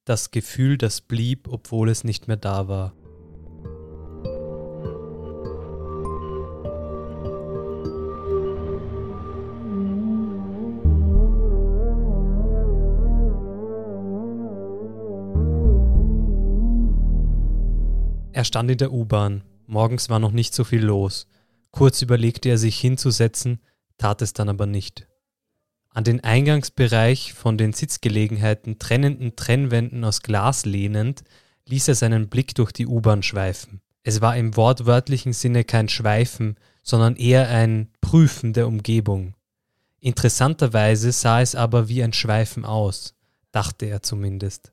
Das Gefühl, das blieb, obwohl es nicht mehr da war. Er stand in der U-Bahn. Morgens war noch nicht so viel los. Kurz überlegte er sich hinzusetzen, tat es dann aber nicht. An den Eingangsbereich von den Sitzgelegenheiten trennenden Trennwänden aus Glas lehnend, ließ er seinen Blick durch die U-Bahn schweifen. Es war im wortwörtlichen Sinne kein Schweifen, sondern eher ein Prüfen der Umgebung. Interessanterweise sah es aber wie ein Schweifen aus, dachte er zumindest.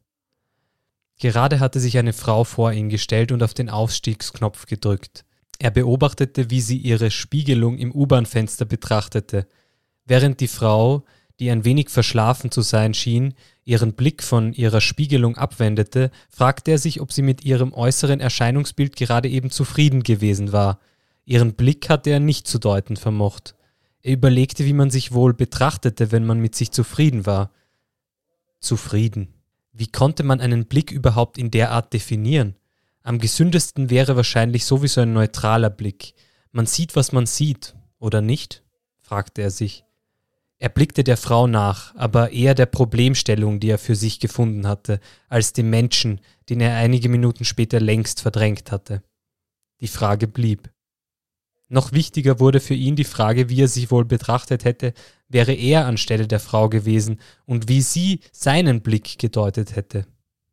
Gerade hatte sich eine Frau vor ihn gestellt und auf den Ausstiegsknopf gedrückt. Er beobachtete, wie sie ihre Spiegelung im U-Bahn-Fenster betrachtete. Während die Frau, die ein wenig verschlafen zu sein schien, ihren Blick von ihrer Spiegelung abwendete, fragte er sich, ob sie mit ihrem äußeren Erscheinungsbild gerade eben zufrieden gewesen war. Ihren Blick hatte er nicht zu deuten vermocht. Er überlegte, wie man sich wohl betrachtete, wenn man mit sich zufrieden war. Zufrieden. Wie konnte man einen Blick überhaupt in der Art definieren? Am gesündesten wäre wahrscheinlich sowieso ein neutraler Blick. Man sieht, was man sieht, oder nicht? Fragte er sich. Er blickte der Frau nach, aber eher der Problemstellung, die er für sich gefunden hatte, als dem Menschen, den er einige Minuten später längst verdrängt hatte. Die Frage blieb. Noch wichtiger wurde für ihn die Frage, wie er sich wohl betrachtet hätte, wäre er anstelle der Frau gewesen und wie sie seinen Blick gedeutet hätte.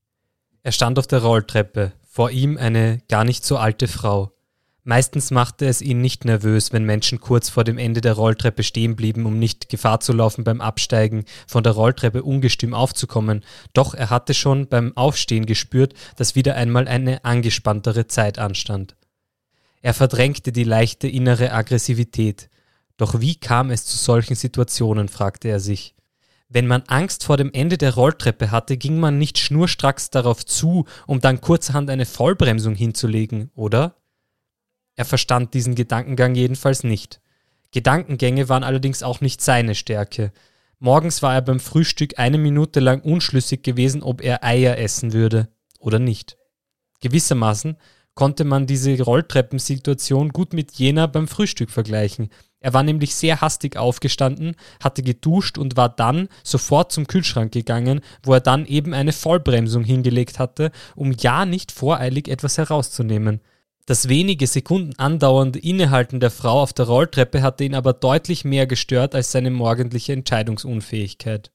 Er stand auf der Rolltreppe, vor ihm eine gar nicht so alte Frau. Meistens machte es ihn nicht nervös, wenn Menschen kurz vor dem Ende der Rolltreppe stehen blieben, um nicht Gefahr zu laufen, beim Absteigen von der Rolltreppe ungestüm aufzukommen. Doch er hatte schon beim Aufstehen gespürt, dass wieder einmal eine angespanntere Zeit anstand. Er verdrängte die leichte innere Aggressivität. Doch wie kam es zu solchen Situationen, fragte er sich. Wenn man Angst vor dem Ende der Rolltreppe hatte, ging man nicht schnurstracks darauf zu, um dann kurzerhand eine Vollbremsung hinzulegen, oder? Er verstand diesen Gedankengang jedenfalls nicht. Gedankengänge waren allerdings auch nicht seine Stärke. Morgens war er beim Frühstück 1 Minute lang unschlüssig gewesen, ob er Eier essen würde oder nicht. Gewissermaßen konnte man diese Rolltreppensituation gut mit jener beim Frühstück vergleichen. Er war nämlich sehr hastig aufgestanden, hatte geduscht und war dann sofort zum Kühlschrank gegangen, wo er dann eben eine Vollbremsung hingelegt hatte, um ja nicht voreilig etwas herauszunehmen. Das wenige Sekunden andauernde Innehalten der Frau auf der Rolltreppe hatte ihn aber deutlich mehr gestört als seine morgendliche Entscheidungsunfähigkeit.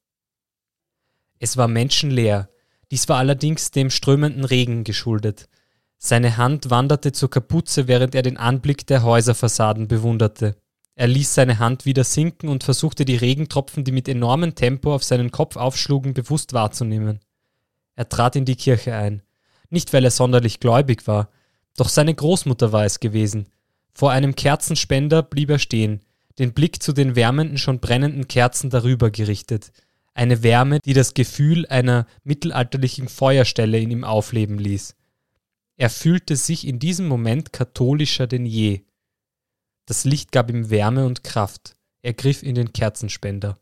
Es war menschenleer. Dies war allerdings dem strömenden Regen geschuldet. Seine Hand wanderte zur Kapuze, während er den Anblick der Häuserfassaden bewunderte. Er ließ seine Hand wieder sinken und versuchte die Regentropfen, die mit enormem Tempo auf seinen Kopf aufschlugen, bewusst wahrzunehmen. Er trat in die Kirche ein. Nicht, weil er sonderlich gläubig war, doch seine Großmutter war es gewesen. Vor einem Kerzenspender blieb er stehen, den Blick zu den wärmenden, schon brennenden Kerzen darüber gerichtet. Eine Wärme, die das Gefühl einer mittelalterlichen Feuerstelle in ihm aufleben ließ. Er fühlte sich in diesem Moment katholischer denn je. Das Licht gab ihm Wärme und Kraft. Er griff in den Kerzenspender.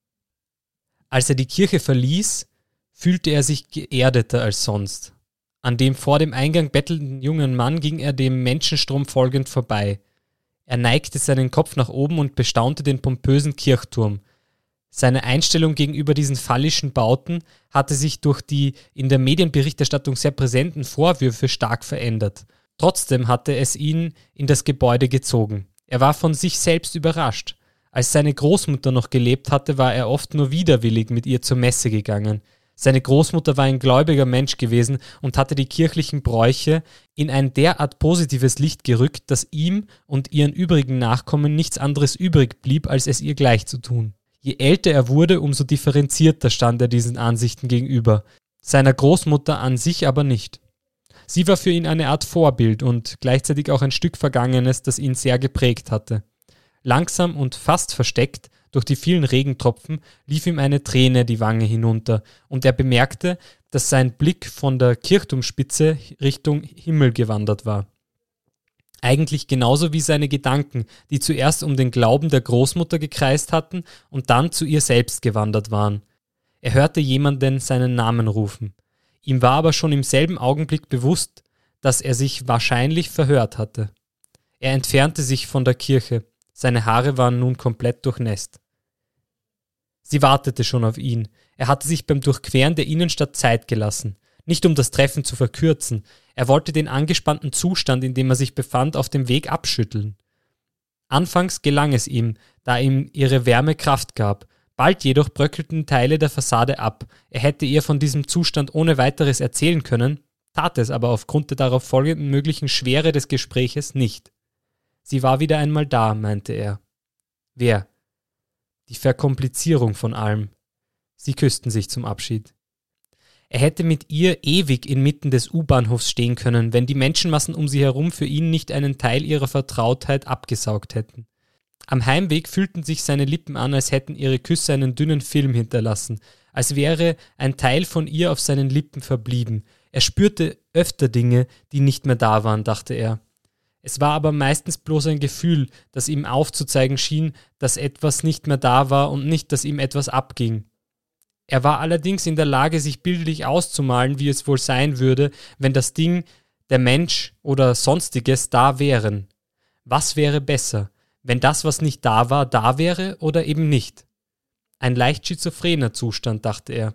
Als er die Kirche verließ, fühlte er sich geerdeter als sonst. An dem vor dem Eingang bettelnden jungen Mann ging er dem Menschenstrom folgend vorbei. Er neigte seinen Kopf nach oben und bestaunte den pompösen Kirchturm. Seine Einstellung gegenüber diesen phallischen Bauten hatte sich durch die in der Medienberichterstattung sehr präsenten Vorwürfe stark verändert. Trotzdem hatte es ihn in das Gebäude gezogen. Er war von sich selbst überrascht. Als seine Großmutter noch gelebt hatte, war er oft nur widerwillig mit ihr zur Messe gegangen. Seine Großmutter war ein gläubiger Mensch gewesen und hatte die kirchlichen Bräuche in ein derart positives Licht gerückt, dass ihm und ihren übrigen Nachkommen nichts anderes übrig blieb, als es ihr gleich zu tun. Je älter er wurde, umso differenzierter stand er diesen Ansichten gegenüber, seiner Großmutter an sich aber nicht. Sie war für ihn eine Art Vorbild und gleichzeitig auch ein Stück Vergangenes, das ihn sehr geprägt hatte. Langsam und fast versteckt durch die vielen Regentropfen lief ihm eine Träne die Wange hinunter und er bemerkte, dass sein Blick von der Kirchturmspitze Richtung Himmel gewandert war. Eigentlich genauso wie seine Gedanken, die zuerst um den Glauben der Großmutter gekreist hatten und dann zu ihr selbst gewandert waren. Er hörte jemanden seinen Namen rufen. Ihm war aber schon im selben Augenblick bewusst, dass er sich wahrscheinlich verhört hatte. Er entfernte sich von der Kirche. Seine Haare waren nun komplett durchnässt. Sie wartete schon auf ihn. Er hatte sich beim Durchqueren der Innenstadt Zeit gelassen. Nicht um das Treffen zu verkürzen. Er wollte den angespannten Zustand, in dem er sich befand, auf dem Weg abschütteln. Anfangs gelang es ihm, da ihm ihre Wärme Kraft gab. Bald jedoch bröckelten Teile der Fassade ab. Er hätte ihr von diesem Zustand ohne weiteres erzählen können, tat es aber aufgrund der darauf folgenden möglichen Schwere des Gespräches nicht. Sie war wieder einmal da, meinte er. Wer? Die Verkomplizierung von allem. Sie küssten sich zum Abschied. Er hätte mit ihr ewig inmitten des U-Bahnhofs stehen können, wenn die Menschenmassen um sie herum für ihn nicht einen Teil ihrer Vertrautheit abgesaugt hätten. Am Heimweg fühlten sich seine Lippen an, als hätten ihre Küsse einen dünnen Film hinterlassen, als wäre ein Teil von ihr auf seinen Lippen verblieben. Er spürte öfter Dinge, die nicht mehr da waren, dachte er. Es war aber meistens bloß ein Gefühl, das ihm aufzuzeigen schien, dass etwas nicht mehr da war und nicht, dass ihm etwas abging. Er war allerdings in der Lage, sich bildlich auszumalen, wie es wohl sein würde, wenn das Ding, der Mensch oder Sonstiges da wären. Was wäre besser, wenn das, was nicht da war, da wäre oder eben nicht? Ein leicht schizophrener Zustand, dachte er.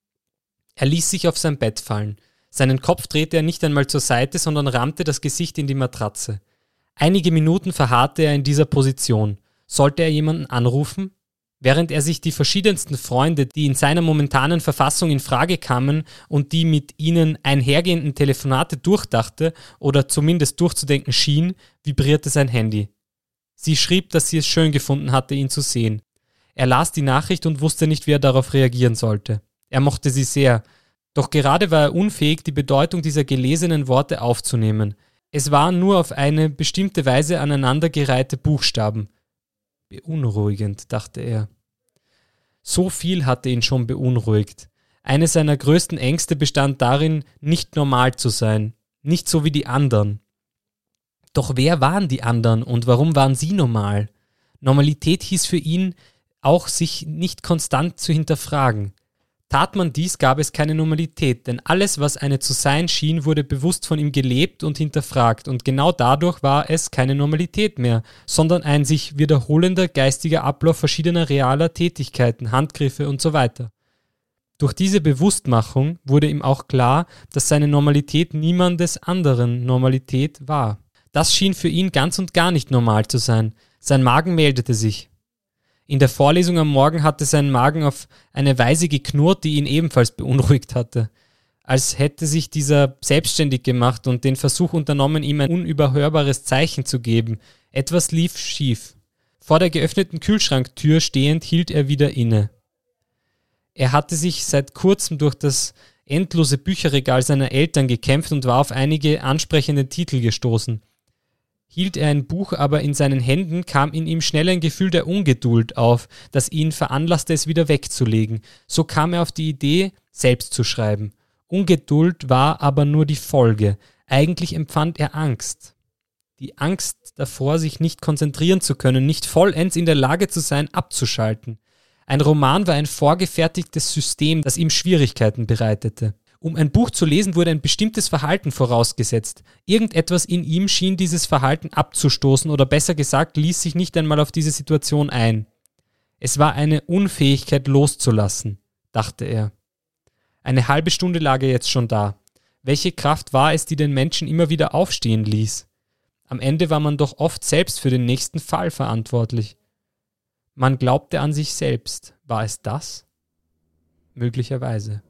Er ließ sich auf sein Bett fallen. Seinen Kopf drehte er nicht einmal zur Seite, sondern rammte das Gesicht in die Matratze. Einige Minuten verharrte er in dieser Position. Sollte er jemanden anrufen? Während er sich die verschiedensten Freunde, die in seiner momentanen Verfassung in Frage kamen und die mit ihnen einhergehenden Telefonate durchdachte oder zumindest durchzudenken schien, vibrierte sein Handy. Sie schrieb, dass sie es schön gefunden hatte, ihn zu sehen. Er las die Nachricht und wusste nicht, wie er darauf reagieren sollte. Er mochte sie sehr, doch gerade war er unfähig, die Bedeutung dieser gelesenen Worte aufzunehmen. Es waren nur auf eine bestimmte Weise aneinandergereihte Buchstaben. Beunruhigend, dachte er. So viel hatte ihn schon beunruhigt. Eine seiner größten Ängste bestand darin, nicht normal zu sein, nicht so wie die anderen. Doch wer waren die anderen und warum waren sie normal? Normalität hieß für ihn auch, sich nicht konstant zu hinterfragen. Tat man dies, gab es keine Normalität, denn alles, was eine zu sein schien, wurde bewusst von ihm gelebt und hinterfragt, und genau dadurch war es keine Normalität mehr, sondern ein sich wiederholender geistiger Ablauf verschiedener realer Tätigkeiten, Handgriffe und so weiter. Durch diese Bewusstmachung wurde ihm auch klar, dass seine Normalität niemandes anderen Normalität war. Das schien für ihn ganz und gar nicht normal zu sein. Sein Magen meldete sich. In der Vorlesung am Morgen hatte sein Magen auf eine Weise geknurrt, die ihn ebenfalls beunruhigt hatte. Als hätte sich dieser selbstständig gemacht und den Versuch unternommen, ihm ein unüberhörbares Zeichen zu geben. Etwas lief schief. Vor der geöffneten Kühlschranktür stehend hielt er wieder inne. Er hatte sich seit kurzem durch das endlose Bücherregal seiner Eltern gekämpft und war auf einige ansprechende Titel gestoßen. Hielt er ein Buch aber in seinen Händen, kam in ihm schnell ein Gefühl der Ungeduld auf, das ihn veranlasste, es wieder wegzulegen. So kam er auf die Idee, selbst zu schreiben. Ungeduld war aber nur die Folge. Eigentlich empfand er Angst. Die Angst davor, sich nicht konzentrieren zu können, nicht vollends in der Lage zu sein, abzuschalten. Ein Roman war ein vorgefertigtes System, das ihm Schwierigkeiten bereitete. Um ein Buch zu lesen, wurde ein bestimmtes Verhalten vorausgesetzt. Irgendetwas in ihm schien dieses Verhalten abzustoßen oder besser gesagt, ließ sich nicht einmal auf diese Situation ein. Es war eine Unfähigkeit loszulassen, dachte er. Eine halbe Stunde lag er jetzt schon da. Welche Kraft war es, die den Menschen immer wieder aufstehen ließ? Am Ende war man doch oft selbst für den nächsten Fall verantwortlich. Man glaubte an sich selbst. War es das? Möglicherweise.